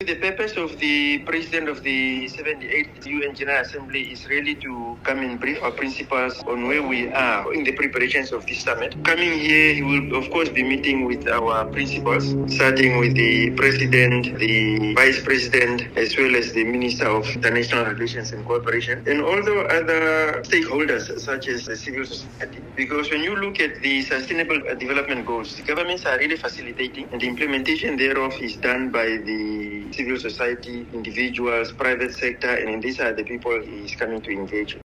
the purpose of the President of the 78th UN General Assembly is really to come and brief our principals on where we are in the preparations of this summit. Coming here, he will, of course, be meeting with our principals, starting with the President, the Vice President, as well as the Minister of International Relations and Cooperation, and also other stakeholders, such as the civil society. Because when you look at the Sustainable Development Goals, the governments are really facilitating, and the implementation thereof is done by the civil society, individuals, private sector, and these are the people he is coming to engage with.